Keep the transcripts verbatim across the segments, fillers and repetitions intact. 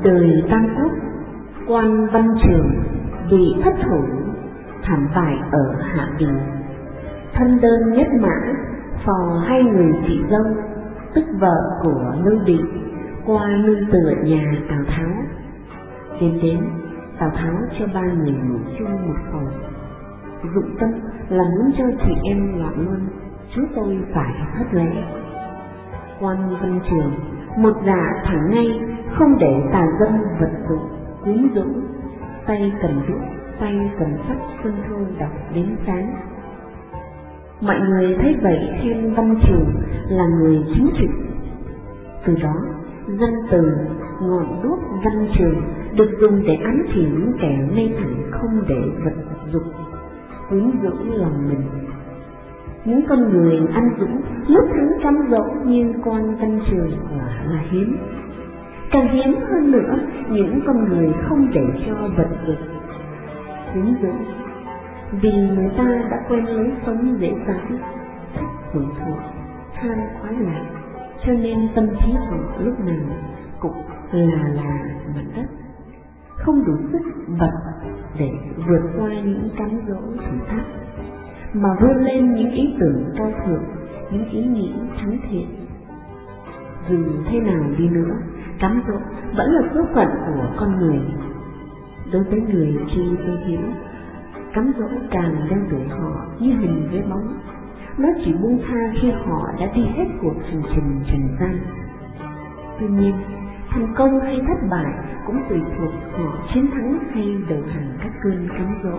đời Tam Quốc, quan Văn Trường bị thất thủ, thảm bại ở Hạ Bình. Thân đơn nhất mã phò hai người chị dâu, tức vợ của Lưu Bị, qua nương tựa nhà Tào Tháo. Đêm đến, Tào Tháo cho ba người ngủ chung một phòng. Dụng tâm là muốn cho chị em loạn luân, chúng tôi phải thất lễ. Quan Văn Trường một dạ thẳng ngay, không để tà dâm vật dụng quyến rũ, tay cầm đuốc, tay cầm sắt xuân thu đọc đến sáng. Mọi người thấy vậy khen Văn Trường là người chính trực. Từ đó, danh từ ngọn đuốc Văn Trường được dùng để ám chỉ những kẻ mê thẳng không để vật dục quyến rũ lòng mình. Những con người ăn dũng lúc thắng cám dỗ như quan Văn Trường quả là hiếm. Càng hiếm hơn nữa những con người không để cho vật dục quyến rũ, vì người ta đã quen lối sống dễ dãi, thích hưởng thụ, tham khoái lạc, cho nên tâm trí họ lúc nào cũng là là mặt đất, không đủ sức bật để vượt qua những cám dỗ thử thách, mà vươn lên những ý tưởng cao thượng, những ý nghĩ thắng thiện. Dù thế nào đi nữa, cám dỗ vẫn là số phận của con người. Đối với người khi tôi hiểu, cám dỗ càng đeo đuổi họ như hình với bóng, nó chỉ buông tha khi họ đã đi hết cuộc hành trình trần gian. Tuy nhiên, thành công hay thất bại cũng tùy thuộc họ chiến thắng hay đầu hàng các cơn cám dỗ.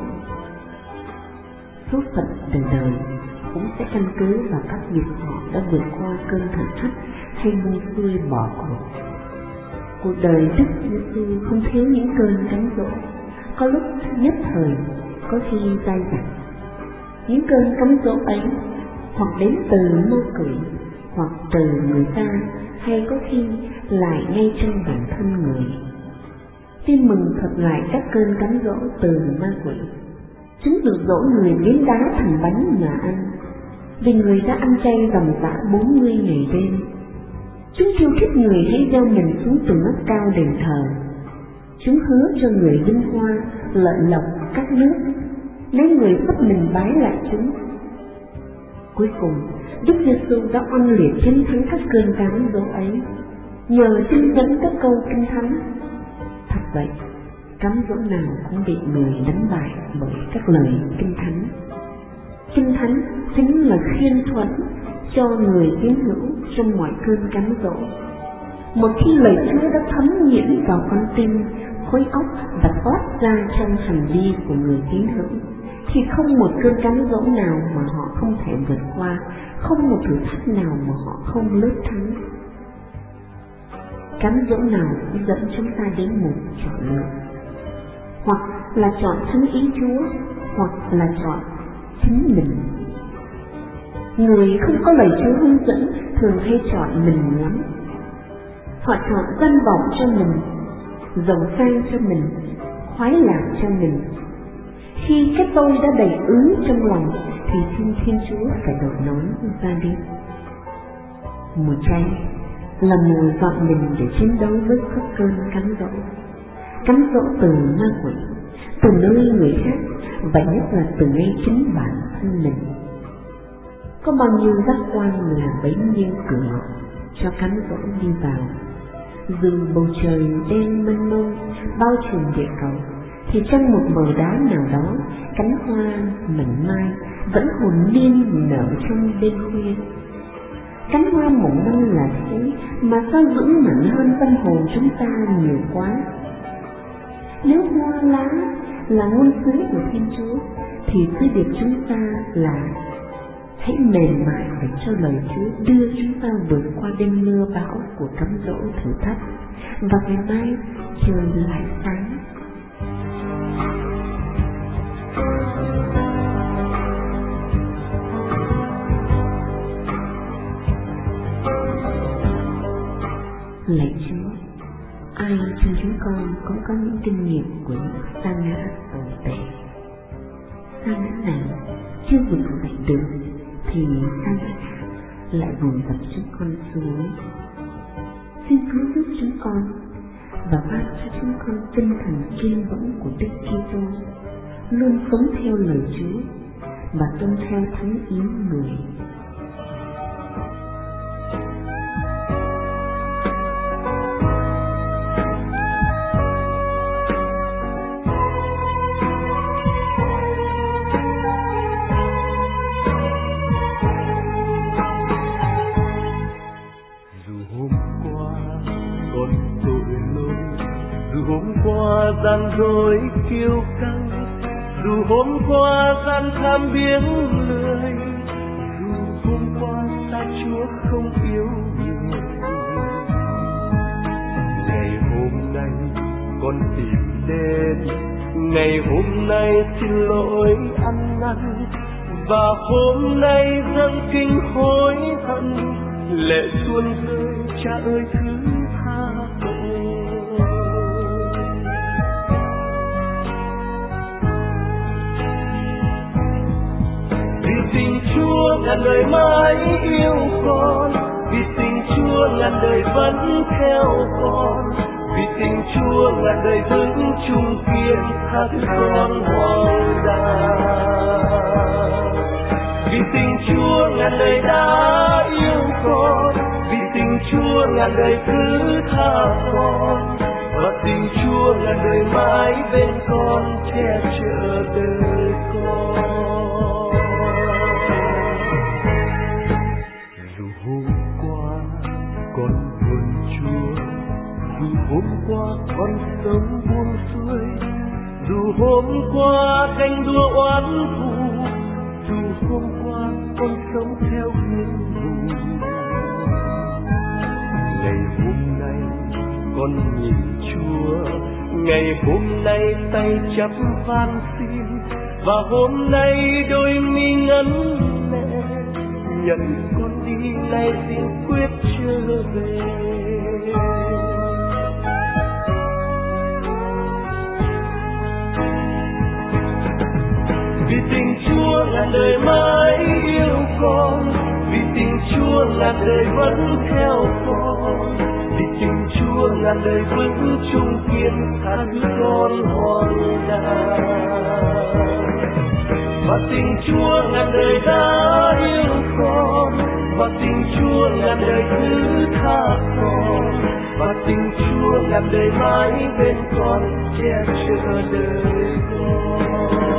Số phận đời đời cũng sẽ căn cứ vào các việc họ đã vượt qua cơn thử thách hay buông xuôi bỏ cuộc. Cuộc đời Đức Giêsu không thiếu những cơn cám dỗ, có lúc nhất thời, có khi dai dẳng. Những cơn cám dỗ ấy hoặc đến từ ma quỷ, hoặc từ người ta, hay có khi lại ngay trong bản thân người. Tin mừng thuật lại các cơn cám dỗ từ ma quỷ. Chúng được dỗ người biến đá thành bánh mà ăn, vì người đã ăn chay dòng dã bốn mươi ngày đêm. Chúng khiêu khích người hãy gieo mình xuống từ nóc cao đền thờ. Chúng hứa cho người vinh hoa, lợi lộc các nước, nếu người bắt mình bái lại chúng. Cuối cùng, Đức Giêsu đã oanh liệt chiến thắng các cơn cám dỗ ấy, nhờ trinh dẫn các câu kinh thánh. Thật vậy, cám dỗ nào cũng bị người đánh bại bởi các lời kinh thánh. Kinh thánh chính là khiên thuẫn cho người tín hữu trong mọi cơn cám dỗ. Một khi lời Chúa đã thấm nhiễm vào con tim, khối óc và toát ra trong hành vi của người tín hữu, thì không một cơn cám dỗ nào mà họ không thể vượt qua, không một thử thách nào mà họ không lướt thắng. Cám dỗ nào cũng dẫn chúng ta đến một chọn lựa, hoặc là chọn thánh ý Chúa, hoặc là chọn chính mình. Người không có lời Chúa hướng dẫn thường hay chọn mình lắm. Họ chọn danh vọng cho mình, giàu sang cho mình, khoái lạc cho mình. Khi cái tôi đã đầy ứ trong lòng thì xin Thiên Chúa phải đổi nói ra đi. Mùa chay là mùa dọn mình để chiến đấu với các cơn cám dỗ. Cám dỗ từ ma quỷ, từ nơi người khác, và nhất là từ ngay chính bản thân mình. Có bao nhiêu giác quan là bấy nhiêu cửa cho cám dỗ đi vào. Dù bầu trời đen mênh mông bao trùm địa cầu, thì trong một bờ đá nào đó, cánh hoa mảnh mai vẫn hồn nhiên nở trong đêm khuya. Cánh hoa mỏng manh là thế, mà sao vững mạnh hơn tâm hồn chúng ta nhiều quá. Nếu hoa lá là ngôn sứ của Thiên Chúa, thì sứ điệp chúng ta là hãy mềm mại để cho lời Chúa đưa chúng ta vượt qua đêm mưa bão của cám dỗ thử thách, và ngày mai trời lại sáng. Lạy Chúa, ai trong chúng con cũng có những kinh nghiệm của những sa ngã tồi tệ. Sa ngã nào chưa vực dậy được thì sa ngã lại vùi dập chúng con xuống. Xin cứu giúp chúng con, và ban cho chúng con tinh thần kiên vững của Đức Kitô, luôn sống theo lời Chúa và tuân theo thánh ý người. Gian dối kiêu căng, dù hôm qua gian tham biếng lười, dù hôm qua xa Chúa không yêu người. Ngày hôm nay con tìm đến, ngày hôm nay xin lỗi ăn năn, và hôm nay dâng kinh hối hận, lệ tuôn rơi Cha ơi thứ tha tội. Tình Chúa ngàn đời mãi yêu con, vì tình Chúa ngàn đời vẫn theo con, vì tình Chúa ngàn đời vững chung kiên tha thứ con hoang đàng. Vì tình Chúa ngàn đời đã yêu con, vì tình Chúa ngàn đời thứ tha con, và tình Chúa ngàn đời mãi bên con che chở đời con. Hôm qua con sống buông xuôi, dù hôm qua canh đua oán thù, dù hôm qua con sống theo hương thù. Ngày hôm nay con nhìn Chúa, ngày hôm nay tay chắp van xin, và hôm nay đôi mi ngấn lệ, nhận con đi nay xin quyết trở về. Vì tình Chúa ngàn đời mãi yêu con, vì tình Chúa ngàn đời vẫn theo con, vì tình Chúa ngàn đời vững chung kiên tha thứ con hoang đàng. Và tình Chúa ngàn đời đã yêu con, và tình Chúa ngàn đời thứ tha con, và tình Chúa ngàn đời mãi bên con che chở đời con.